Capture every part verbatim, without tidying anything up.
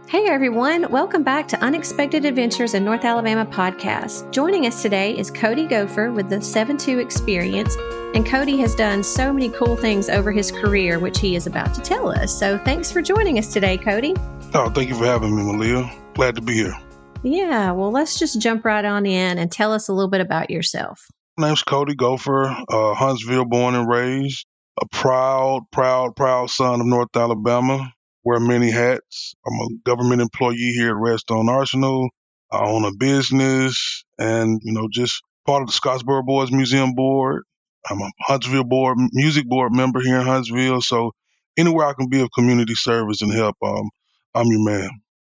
Hey everyone, welcome back to Unexpected Adventures in North Alabama podcast. Joining us today is Cody Gopher with the seven two Experience, and Cody has done so many cool things over his career, which he is about to tell us. So thanks for joining us today, Cody. Oh, thank you for having me, Malia. Glad to be here. Yeah, well, let's just jump right on in and tell us a little bit about yourself. My name's Cody Gopher, uh, Huntsville born and raised, a proud, proud, proud son of North Alabama. Wear many hats. I'm a government employee here at Redstone Arsenal. I own a business and, you know, just part of the Scottsboro Boys Museum Board. I'm a Huntsville Board, Music Board member here in Huntsville. So anywhere I can be of community service and help, um, I'm your man.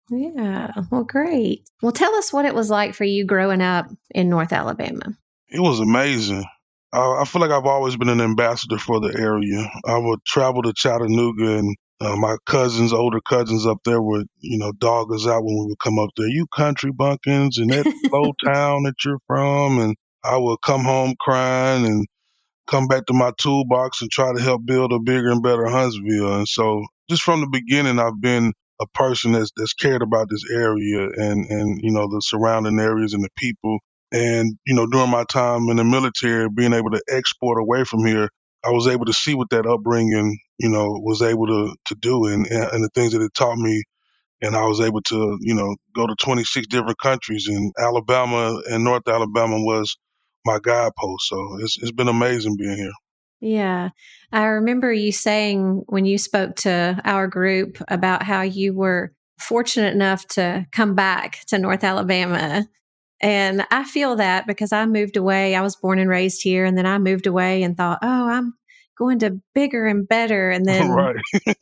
Yeah, well, great. Well, tell us what it was like for you growing up in North Alabama. It was amazing. I, I feel like I've always been an ambassador for the area. I would travel to Chattanooga, and uh, my cousins, older cousins up there would, you know, dog us out when we would come up there. You country bumpkins and that low town that you're from. And I would come home crying and come back to my toolbox and try to help build a bigger and better Huntsville. And so just from the beginning, I've been a person that's, that's cared about this area and, and, you know, the surrounding areas and the people. And, you know, during my time in the military, being able to export away from here, I was able to see what that upbringing, you know, was able to, to do and, and the things that it taught me. And I was able to, you know, go to twenty-six different countries, and Alabama and North Alabama was my guidepost. So it's it's been amazing being here. Yeah. I remember you saying when you spoke to our group about how you were fortunate enough to come back to North Alabama. And I feel that because I moved away. I was born and raised here. And then I moved away and thought, oh, I'm going to bigger and better. And then Right.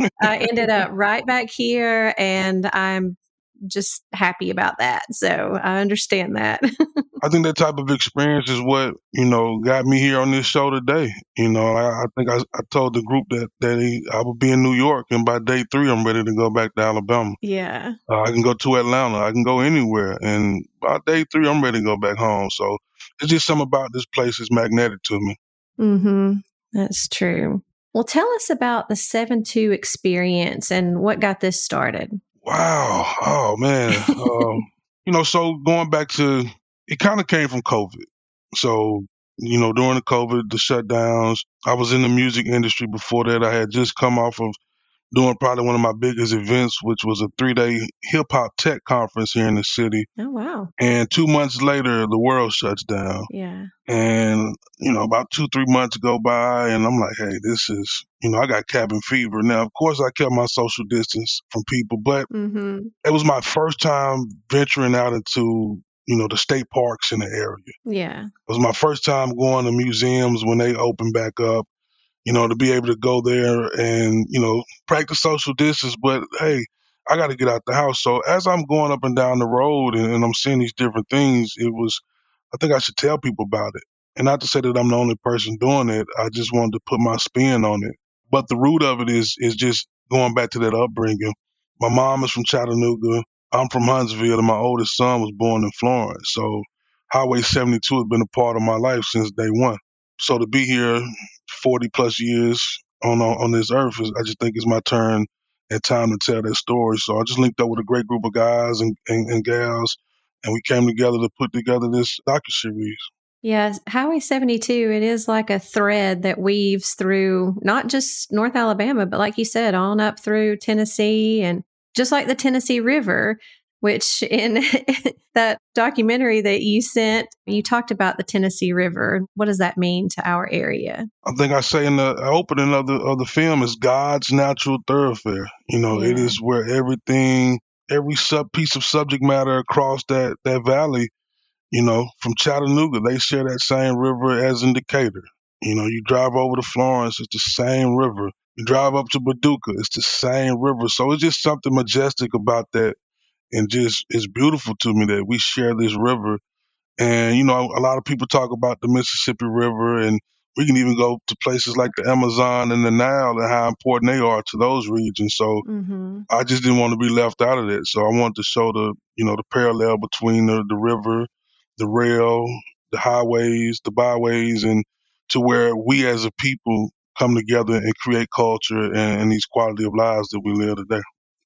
I ended up right back here, and I'm just happy about that. So I understand that. I think that type of experience is what, you know, got me here on this show today. You know, I, I think I, I told the group that, that he, I would be in New York, and by day three, I'm ready to go back to Alabama. Yeah. Uh, I can go to Atlanta. I can go anywhere. And by day three, I'm ready to go back home. So it's just something about this place is magnetic to me. Mm-hmm. That's true. Well, tell us about the seven two Experience and what got this started. Wow. Oh, man. um, you know, so going back to, it kind of came from COVID. So, you know, during the COVID, the shutdowns, I was in the music industry before that. I had just come off of doing probably one of my biggest events, which was a three-day hip-hop tech conference here in the city. Oh, wow. And two months later, the world shuts down. Yeah. And, you know, about two, three months go by, and I'm like, hey, this is, you know, I got cabin fever. Now, of course, I kept my social distance from people, but Mm-hmm. it was my first time venturing out into, you know, the state parks in the area. Yeah. It was my first time going to museums when they opened back up, you know, to be able to go there and, you know, practice social distance. But hey, I got to get out the house. So as I'm going up and down the road and, and I'm seeing these different things, it was, I think I should tell people about it. And not to say that I'm the only person doing it. I just wanted to put my spin on it. But the root of it is is just going back to that upbringing. My mom is from Chattanooga. I'm from Huntsville, and my oldest son was born in Florence. So Highway seventy-two has been a part of my life since day one. So to be here forty plus years on on, on this earth, is, I just think it's my turn and time to tell that story. So I just linked up with a great group of guys and, and, and gals, and we came together to put together this docuseries. Yes, Highway seventy-two, it is like a thread that weaves through not just North Alabama, but like you said, on up through Tennessee, and just like the Tennessee River, which in that documentary that you sent, you talked about the Tennessee River. What does that mean to our area? I think I say in the opening of the of the film is God's natural thoroughfare. You know, Yeah. it is where everything, every sub piece of subject matter across that that valley, you know, from Chattanooga, they share that same river as in Decatur. You know, you drive over to Florence, it's the same river. You drive up to Paducah, it's the same river. So it's just something majestic about that, and just it's beautiful to me that we share this river. And, you know, a lot of people talk about the Mississippi River, and we can even go to places like the Amazon and the Nile and how important they are to those regions. So Mm-hmm. I just didn't want to be left out of it. So I wanted to show the, you know, the parallel between the, the river, the rail, the highways, the byways, and to where we as a people come together and create culture and, and these quality of lives that we live today.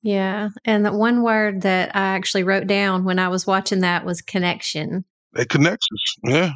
Yeah. And the one word that I actually wrote down when I was watching that was connection. It connects us. Yeah.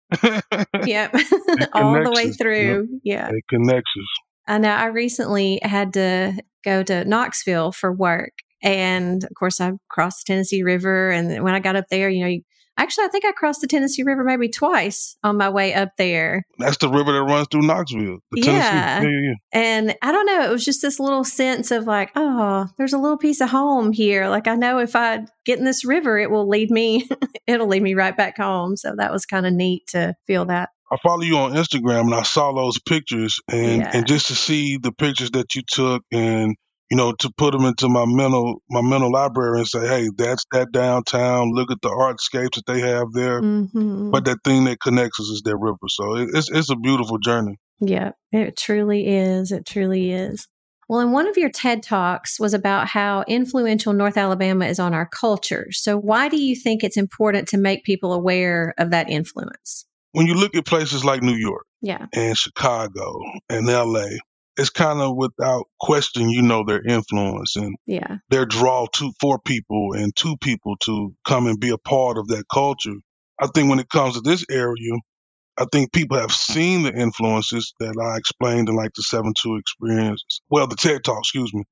Yep. It All the connects way us. Yep. through. Yeah. It connects us. I know I recently had to go to Knoxville for work. And of course, I crossed the Tennessee River. And when I got up there, you know, you, actually, I think I crossed the Tennessee River maybe twice on my way up there. That's the river that runs through Knoxville, the Tennessee. Yeah. Yeah, yeah, yeah. And I don't know, it was just this little sense of like, oh, there's a little piece of home here. Like I know if I get in this river, it will lead me, it'll lead me right back home. So that was kind of neat to feel that. I follow you on Instagram and I saw those pictures and, Yeah. and just to see the pictures that you took and, you know, to put them into my mental, my mental library and say, hey, that's that downtown. Look at the artscapes that they have there. Mm-hmm. But that thing that connects us is that river. So it, it's, it's a beautiful journey. Yeah, it truly is. It truly is. Well, and one of your TED Talks was about how influential North Alabama is on our culture. So why do you think it's important to make people aware of that influence? When you look at places like New York Yeah. and Chicago and L A, it's kind of without question, you know, their influence and Yeah. their draw to for people and to people to come and be a part of that culture. I think when it comes to this area, I think people have seen the influences that I explained in like the seven two experiences. Well, the TED Talk, excuse me.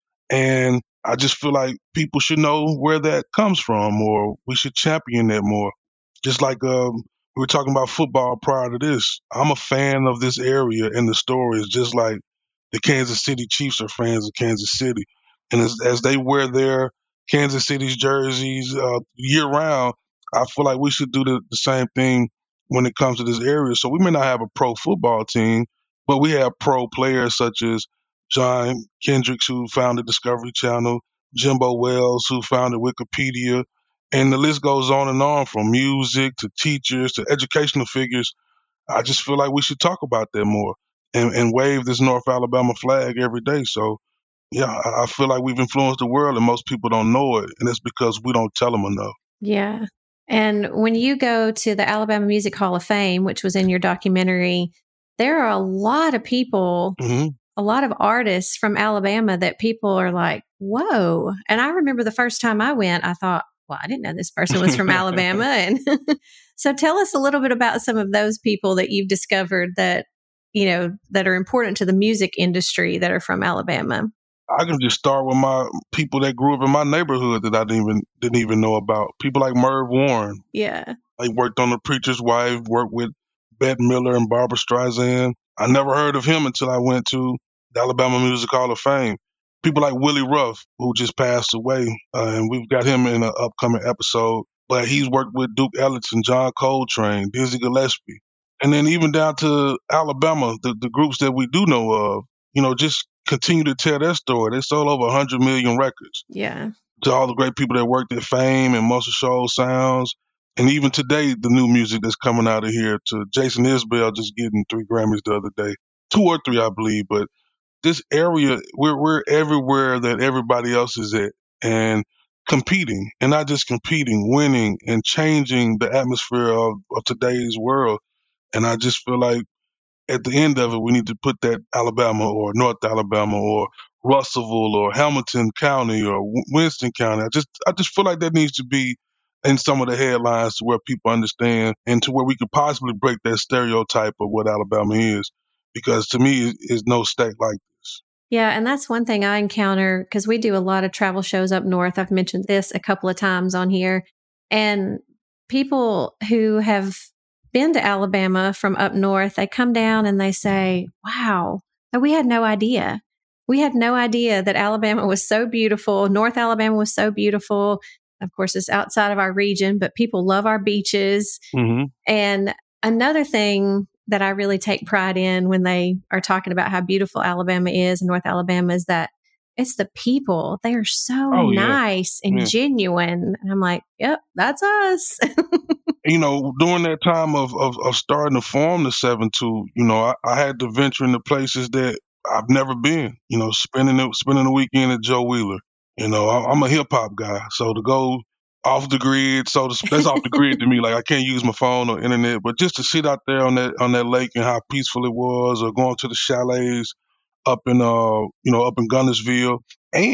And I just feel like people should know where that comes from or we should champion that more. Just like um, we were talking about football prior to this. I'm a fan of this area and the stories, just like the Kansas City Chiefs are fans of Kansas City. And as, as they wear their Kansas City's jerseys uh, year round, I feel like we should do the, the same thing when it comes to this area. So we may not have a pro football team, but we have pro players such as John Kendricks, who founded Discovery Channel, Jimbo Wells, who founded Wikipedia, and the list goes on and on from music to teachers to educational figures. I just feel like we should talk about that more and, and wave this North Alabama flag every day. So, yeah, I, I feel like we've influenced the world and most people don't know it. And it's because we don't tell them enough. Yeah. And when you go to the Alabama Music Hall of Fame, which was in your documentary, there are a lot of people, Mm-hmm. a lot of artists from Alabama that people are like, whoa. And I remember the first time I went, I thought, well, I didn't know this person was from Alabama. And so tell us a little bit about some of those people that you've discovered that, you know, that are important to the music industry that are from Alabama. I can just start with my people that grew up in my neighborhood that I didn't even didn't even know about. People like Merv Warren. Yeah. I worked on The Preacher's Wife, worked with Bette Miller and Barbara Streisand. I never heard of him until I went to the Alabama Music Hall of Fame. People like Willie Ruff, who just passed away, uh, and we've got him in an upcoming episode. But he's worked with Duke Ellington, John Coltrane, Dizzy Gillespie. And then even down to Alabama, the, the groups that we do know of, you know, just continue to tell their story. They sold over one hundred million records. Yeah. To all the great people that worked at Fame and Muscle Shoals Sounds. And even today, the new music that's coming out of here, to Jason Isbell just getting three Grammys the other day. Two or three, I believe. But this area, we're, we're everywhere that everybody else is at and competing. And not just competing, winning and changing the atmosphere of, of today's world. And I just feel like at the end of it, we need to put that Alabama or North Alabama or Russellville or Hamilton County or Winston County. I just, I just feel like that needs to be in some of the headlines to where people understand and to where we could possibly break that stereotype of what Alabama is. Because to me, it's no state like this. Yeah. And that's one thing I encounter because we do a lot of travel shows up north. I've mentioned this a couple of times on here. And people who have been to Alabama from up north, they come down and they say, wow, we had no idea. We had no idea that Alabama was so beautiful. North Alabama was so beautiful. Of course, it's outside of our region, but people love our beaches. Mm-hmm. And another thing that I really take pride in when they are talking about how beautiful Alabama is and North Alabama is that it's the people. They are so Oh, yeah. nice and Yeah. genuine. And I'm like, yep, that's us. You know, during that time of, of, of starting to form the seven two, you know, I, I had to venture into places that I've never been, you know, spending the, spending the weekend at Joe Wheeler. You know, I, I'm a hip hop guy. So to go off the grid, so to, that's off the grid to me. Like I can't use my phone or internet, but just to sit out there on that, on that lake and how peaceful it was, or going to the chalets up in, uh, you know, up in Gunnersville, and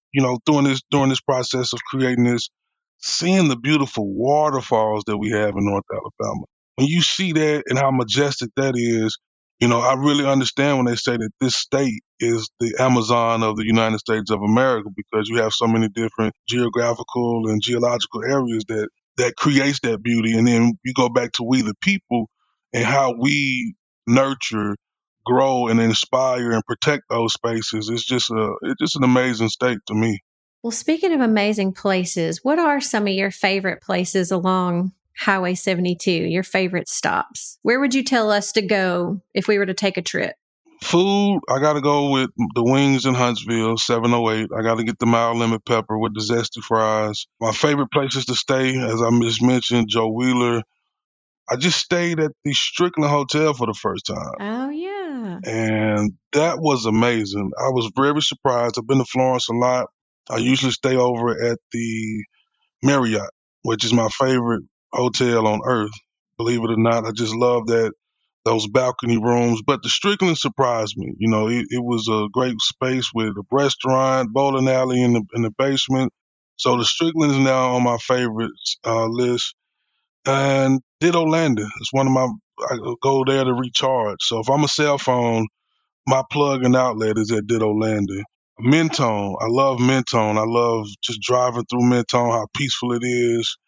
you know, during this during this process of creating this, seeing the beautiful waterfalls that we have in North Alabama. When you see that and how majestic that is, you know, I really understand when they say that this state is the Amazon of the United States of America, because you have so many different geographical and geological areas that that creates that beauty. And then you go back to we the people and how we nurture, grow, and inspire and protect those spaces. It's just a it's just an amazing state to me. Well, speaking of amazing places, what are some of your favorite places along Highway seventy-two, your favorite stops? Where would you tell us to go if we were to take a trip? Food, I got to go with the wings in Huntsville, seven oh eight. I got to get the mild lemon pepper with the zesty fries. My favorite places to stay, as I just mentioned, Joe Wheeler. I just stayed at the Strickland Hotel for the first time, Oh, yeah. and that was amazing. I was very surprised. I've been to Florence a lot. I usually stay over at the Marriott, which is my favorite hotel on earth. Believe it or not, I just love that those balcony rooms. But the Strickland surprised me. You know, it, it was a great space with a restaurant, bowling alley in the in the basement. So the Strickland is now on my favorites uh, list. And Ditto Landing is one of my. I go there to recharge. So if I'm a cell phone, my plug and outlet is at Ditto Landing. Mentone, I love Mentone. I love just driving through Mentone, how peaceful it is,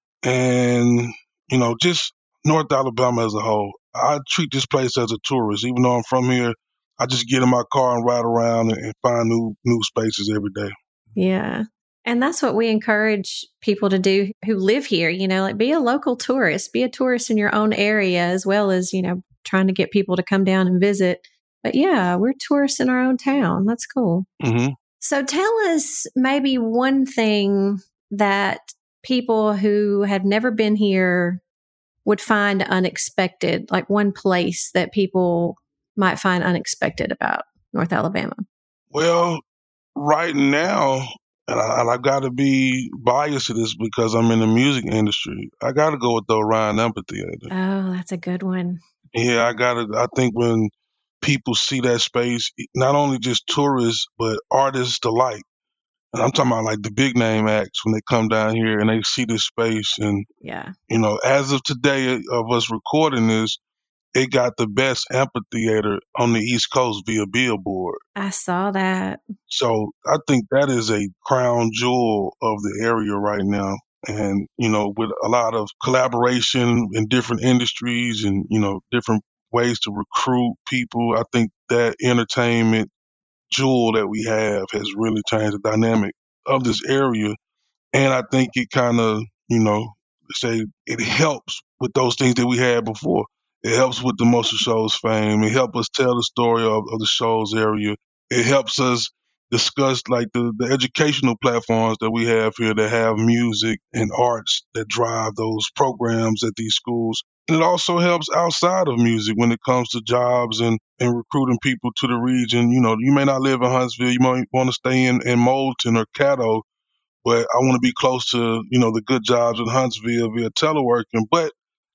and you know, just North Alabama as a whole. I treat this place as a tourist, even though I'm from here. I just get in my car and ride around and, and find new new spaces every day. Yeah. And that's what we encourage people to do who live here, you know, like be a local tourist, be a tourist in your own area, as well as, you know, trying to get people to come down and visit. But yeah, we're tourists in our own town. That's cool. Mm-hmm. So tell us maybe one thing that people who have never been here would find unexpected, like one place that people might find unexpected about North Alabama. Well, right now, and, I, and I've got to be biased to this because I'm in the music industry, I got to go with the Orion Amphitheater. Oh, that's a good one. Yeah, I got to, I think when people see that space, not only just tourists, but artists alike. And I'm talking about like the big name acts when they come down here and they see this space. And, Yeah. you know, as of today of us recording this, it got the best amphitheater on the East Coast via Billboard. I saw that. So I think that is a crown jewel of the area right now. And, you know, with a lot of collaboration in different industries and, you know, different ways to recruit people, I think that entertainment jewel that we have has really changed the dynamic of this area. And I think it kind of, you know, say it helps with those things that we had before. It helps with the Motion Shows fame. It helps us tell the story of, of the show's area. It helps us discuss like the, the educational platforms that we have here that have music and arts that drive those programs at these schools. And it also helps outside of music when it comes to jobs and, and recruiting people to the region. You know, you may not live in Huntsville. You might want to stay in, in Moulton or Caddo, but I want to be close to, you know, the good jobs in Huntsville via teleworking. But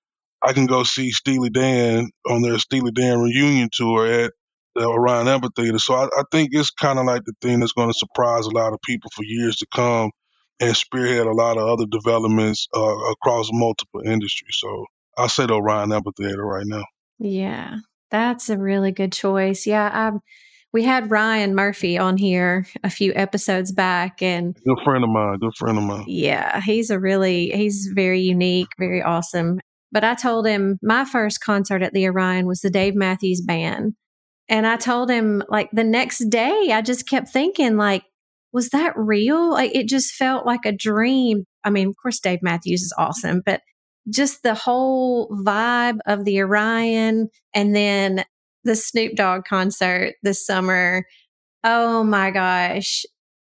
I can go see Steely Dan on their Steely Dan reunion tour at the Orion Amphitheater. So I, I think it's kind of like the thing that's going to surprise a lot of people for years to come and spearhead a lot of other developments uh, across multiple industries. So I say the Orion Amphitheater right now. Yeah, that's a really good choice. Yeah, I, we had Ryan Murphy on here a few episodes back, and Good friend of mine, good friend of mine. yeah, he's a really, he's very unique, very awesome. But I told him my first concert at the Orion was the Dave Matthews Band. And I told him, like, the next day, I just kept thinking, like, was that real? Like, it just felt like a dream. I mean, of course, Dave Matthews is awesome, but just the whole vibe of the Orion and then the Snoop Dogg concert this summer. Oh my gosh.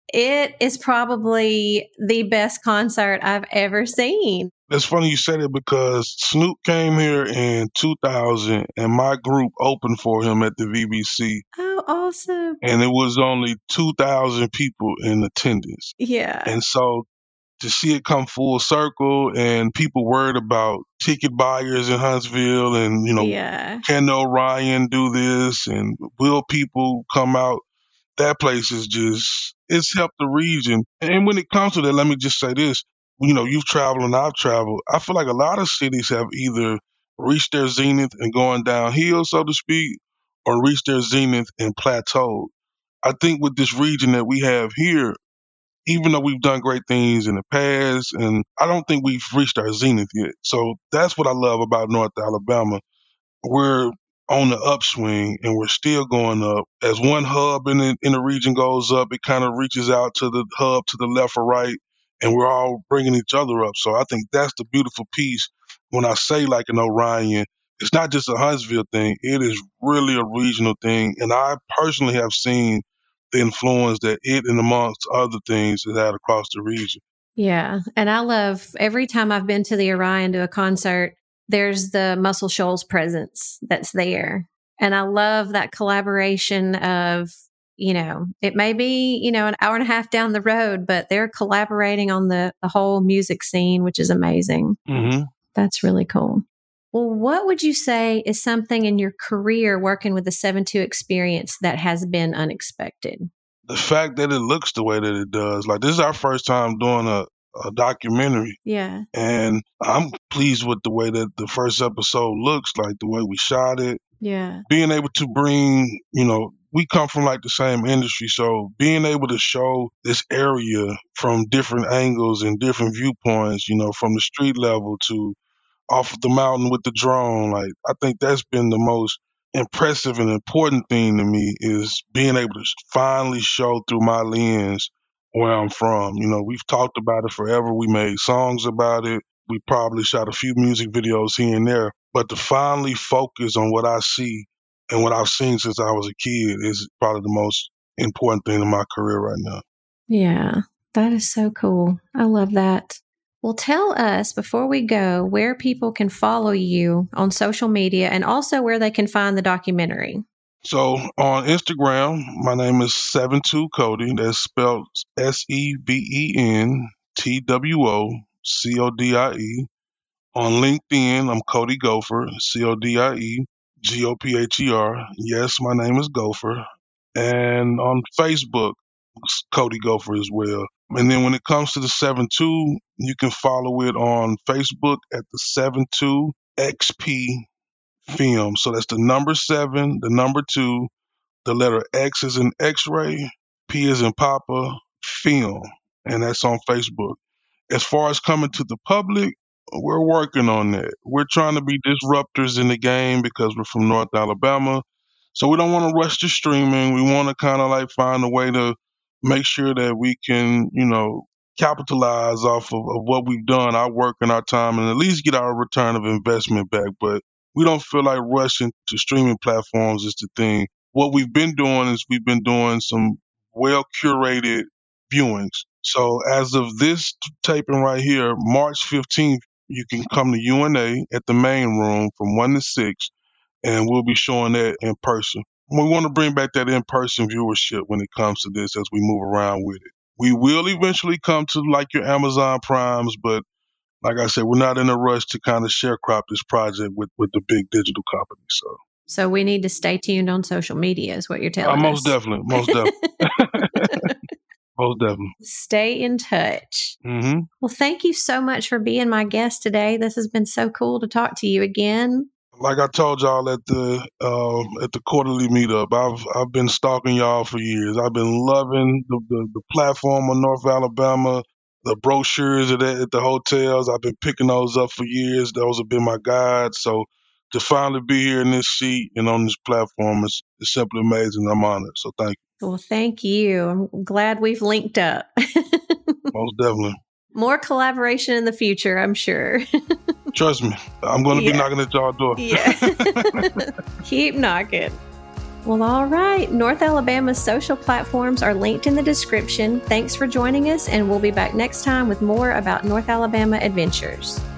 It is probably the best concert I've ever seen. It's funny you said it because Snoop came here in two thousand and my group opened for him at the V B C. Oh, awesome. And it was only two thousand people in attendance. Yeah. And so to see it come full circle and people worried about ticket buyers in Huntsville and, you know, Yeah. can Orion do this and will people come out? that place is just, it's helped the region. And when it comes to that, let me just say this. You know, you've traveled and I've traveled. I feel like a lot of cities have either reached their zenith and going downhill, so to speak, or reached their zenith and plateaued. I think with this region that we have here, even though we've done great things in the past, and I don't think we've reached our zenith yet. So that's what I love about North Alabama. We're on the upswing and we're still going up. As one hub in the, in the region goes up, it kind of reaches out to the hub to the left or right, and we're all bringing each other up. So I think that's the beautiful piece when I say like an Orion. It's not just a Huntsville thing. It is really a regional thing. And I personally have seen the influence that it and amongst other things has had across the region. Yeah. And I love every time I've been to the Orion to a concert, there's the Muscle Shoals presence that's there. And I love that collaboration of, you know, it may be, you know, an hour and a half down the road, but they're collaborating on the, the whole music scene, which is amazing. Mm-hmm. That's really cool. Well, what would you say is something in your career working with the seven two experience that has been unexpected? The fact that it looks the way that it does. Like, this is our first time doing a, a documentary. Yeah. And I'm pleased with the way that the first episode looks, like the way we shot it. Yeah. Being able to bring, you know, we come from like the same industry. So being able to show this area from different angles and different viewpoints, you know, from the street level to off of the mountain with the drone, like, I think that's been the most impressive and important thing to me, is being able to finally show through my lens where I'm from. You know, we've talked about it forever. We made songs about it. We probably shot a few music videos here and there. But to finally focus on what I see and what I've seen since I was a kid is probably the most important thing in my career right now. Yeah, that is so cool. I love that. Well, tell us before we go where people can follow you on social media and also where they can find the documentary. So on Instagram, my name is seven two Cody. That's spelled S E V E N T W O C O D I E. On LinkedIn, I'm Cody Gopher, C O D I E G O P H E R. Yes, my name is Gopher. And on Facebook, it's Cody Gopher as well. And then when it comes to the seven two, you can follow it on Facebook at the seven two X P Film. So that's the number seven, the number two, the letter X is in X-ray, P is in Papa, Film. And that's on Facebook. As far as coming to the public, we're working on that. We're trying to be disruptors in the game because we're from North Alabama. So we don't want to rush to streaming. We want to kind of like find a way to make sure that we can, you know, capitalize off of, of what we've done, our work and our time, and at least get our return of investment back. But we don't feel like rushing to streaming platforms is the thing. What we've been doing is we've been doing some well-curated viewings. So as of this taping right here, March fifteenth, you can come to U N A at the main room from one to six, and we'll be showing that in person. We want to bring back that in-person viewership when it comes to this as we move around with it. We will eventually come to like your Amazon Primes, but like I said, we're not in a rush to kind of sharecrop this project with, with the big digital companies. So. So we need to stay tuned on social media is what you're telling uh, most us. Definitely, most definitely. Most definitely. Stay in touch. Mm-hmm. Well, thank you so much for being my guest today. This has been so cool to talk to you again. Like I told y'all at the uh, at the quarterly meetup, I've I've been stalking y'all for years. I've been loving the, the, the platform of North Alabama, the brochures at, at the hotels. I've been picking those up for years. Those have been my guides. So to finally be here in this seat and on this platform is, is simply amazing. I'm honored. So thank you. Well, thank you. I'm glad we've linked up. Most definitely. More collaboration in the future, I'm sure. Trust me. I'm going to yeah. be knocking at y'all door. Yeah. Keep knocking. Well, all right. North Alabama's social platforms are linked in the description. Thanks for joining us, and we'll be back next time with more about North Alabama adventures.